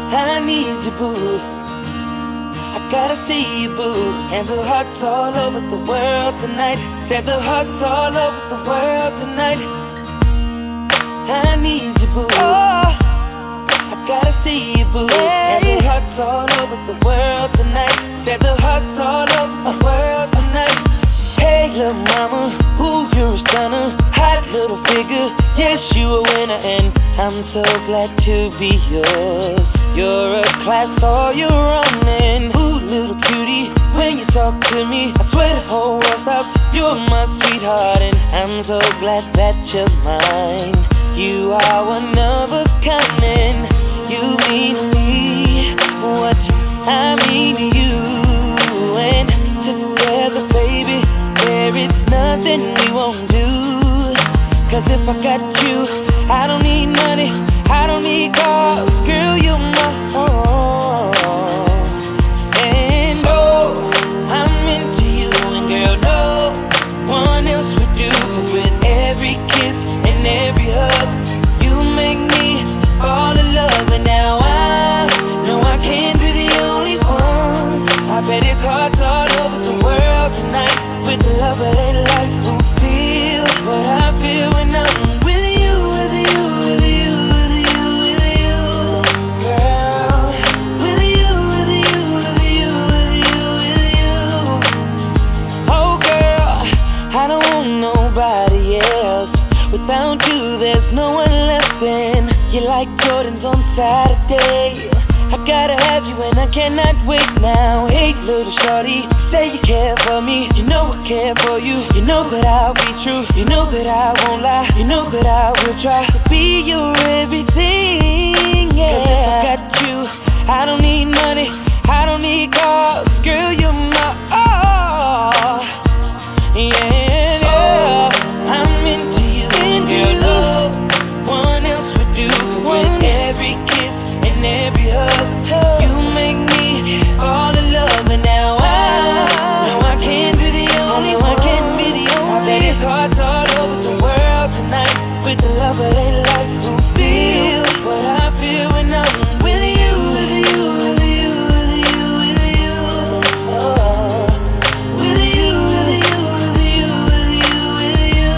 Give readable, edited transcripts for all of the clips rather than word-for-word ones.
I need you, boo. I gotta see you, boo. And the hearts all over the world tonight. Said the hearts all over the world tonight. I need you, boo. Oh, I gotta see you, boo. And the hearts all over the world tonight. Said the hearts all over the world tonight. Hey, little mama, ooh, you're a stunner. Hot little figure, yes, you a winner. And I'm so glad to be yours. You're a class all you're running. Ooh, little cutie, when you talk to me, I swear the whole world stops. You're my sweetheart, and I'm so glad that you're mine. You are one of a kind, and you mean to me what I mean to you. And together, baby, there is nothing we won't do. 'Cause if I got you, I don't need money, I don't need cars. Girl, you're my all. And oh, I'm into you, and girl, no one else would do. 'Cause with every kiss and every hug, you make me fall in love. And now I know I can't be the only one. I bet it's hearts all over the world tonight. With the love of their life, who feel what I feel when I'm with you, with you, with you, with you, with you, girl. With you, with you, with you, with you, with you. Oh girl, I don't want nobody else. Without you, there's no one left. And you're like Jordans on Saturday. I gotta have you and I cannot wait now. Hey, little shorty, say you care for me. You know I care for you. You know that I'll be true. You know that I won't lie. You know that I will try to be your everything, yeah. 'Cause if I got you, I don't need money, I don't need cars. Girl, you're my all, yeah, yeah. I'm into you, and girl, no one else would do. 'Cause with every kiss and every hug, you make me fall in love. And now I know I can't be the only one. I bet it's hearts all over the world tonight. With the love of their life, who feel what I feel when I'm with you, with you, with you, with you, with you. Oh, with you, with you, with you, with you, with you.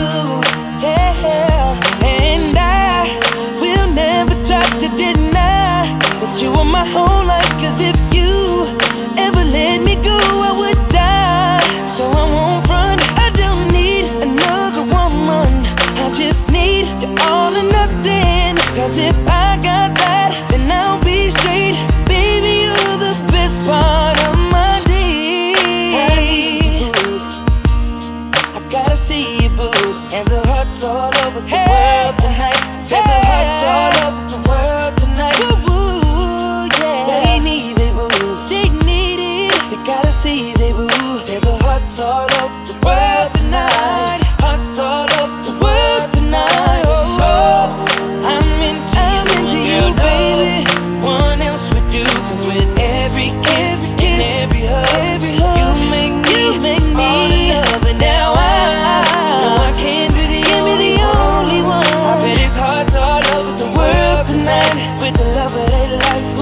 Yeah, and I will never try to deny that you are my whole life. 'Cause if you ever let me go, I would die. So I won't run, I don't need another woman. I just need you all or nothing. 'Cause if I got that, then I'll be straight. Baby, you're the best part of my day. I gotta see you, boo. And the hearts all over the world tonight. Said the hearts all over the world tonight. Woo, yeah. They need it, boo. They need it. They gotta see it, boo. Said the hearts all over the world tonight. Hearts all over the world tonight. Oh, I'm into you, baby. One else would do. 'Cause with every kiss and every hug, you make me fall in love. And now I know I can't be the only one. I bet it's hearts all over the world tonight. With the love of their life.